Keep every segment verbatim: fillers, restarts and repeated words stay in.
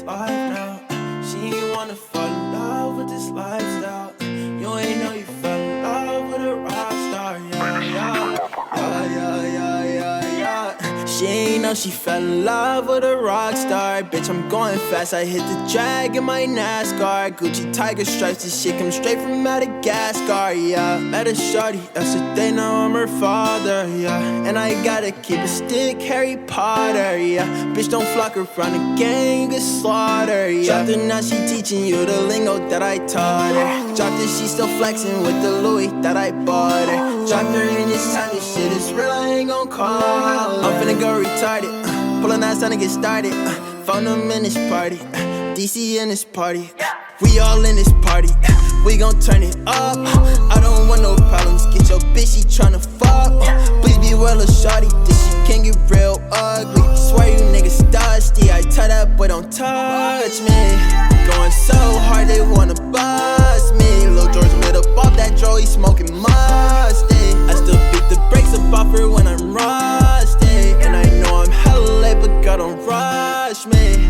life now. She ain't wanna fall in love with this lifestyle. You ain't know you fell in love with a rock star. Yeah, yeah, yeah, yeah, yeah, yeah, yeah. She ain't know she fell in love with a rock star. Bitch, I'm going fast, I hit the drag in my NASCAR. Gucci tiger stripes, this shit come straight from Madagascar, yeah. Met a shorty yesterday, now I'm her father, yeah. And I gotta keep a stick, Harry Potter, yeah. Bitch, don't flock around the gang, you get slaughtered, yeah. Dropped her, now she teaching you the lingo that I taught her. Dropped her, she still flexing with the Louis that I bought her. Dropped her in this time, this shit is real, I ain't gon' call her. I'm finna go retarded, uh, pullin' ass time to get started, uh, found them in this party, uh, D C in this party, uh, we all in this party, uh, we gon' turn it up, uh, I don't want no problems, get your bitch, she tryna fuck, uh, please be well, little shawty, this shit can get real ugly, swear you niggas dusty, I tell that boy don't touch me, going so hard they wanna bust me, Lil George made up off that dro, he smoking musty, I still beat the brakes up off her when I'm rusty, and I know I'm hella late, but God don't rush me.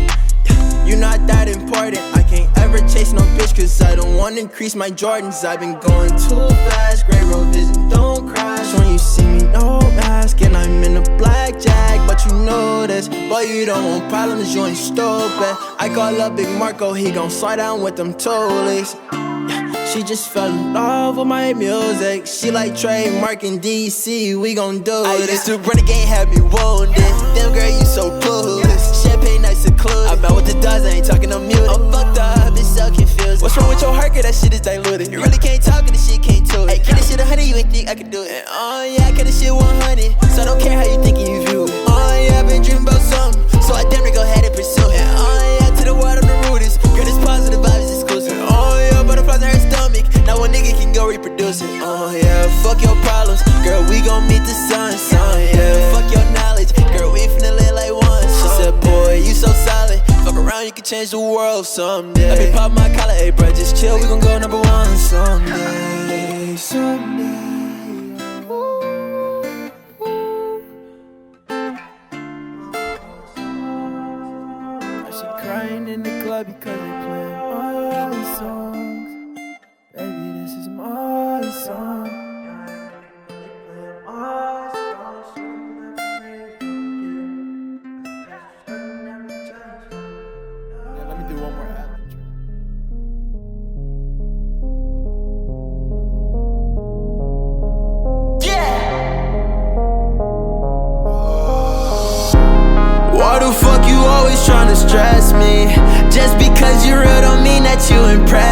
You not that important, I can't ever chase no bitch, cause I don't wanna increase my Jordans. I've been going too fast, gray road vision, don't crash. When you see me, no mask, and I'm in a blackjack, but you know this. Boy, you don't want problems, you ain't stupid. I call up Big Marco, he gon' slide down with them toolies. She just fell in love with my music. She like trademark in D C, we gon' do I this. I used to run the game, had me wounded. Damn girl, you so clueless. Champagne nice and clueless. I'm out with the dogs, I ain't talking no music. I'm fucked up, it's so confused. What's wrong with your heart, girl? That shit is diluted. You really can't talk and this shit can't do it. Hey, get this shit a hundred, you ain't think I could do it. Oh yeah, I got this shit one hundred. So I don't care how you think you view it. Oh yeah, I've been dreaming about something, so I damn near go ahead and pursue it. Oh yeah, to the world I'm the rudest. Girl, this positive vibes exclusive. Oh yeah, butterflies in her stomach. Now one nigga can go reproduce it. Oh yeah, fuck your problems, girl, we gon' meet the sun, son. Yeah, fuck your knowledge, girl, we finna live like one. She said, boy, you so solid. Fuck around, you can change the world someday. I be pop my collar, hey bro, just chill, we gon' go number one someday, someday. She crying in the club because they playing all these songs. Baby, this is my song. Yeah, let me do one more ad. Why the fuck you always tryna stress me? Just because you real don't mean that you impress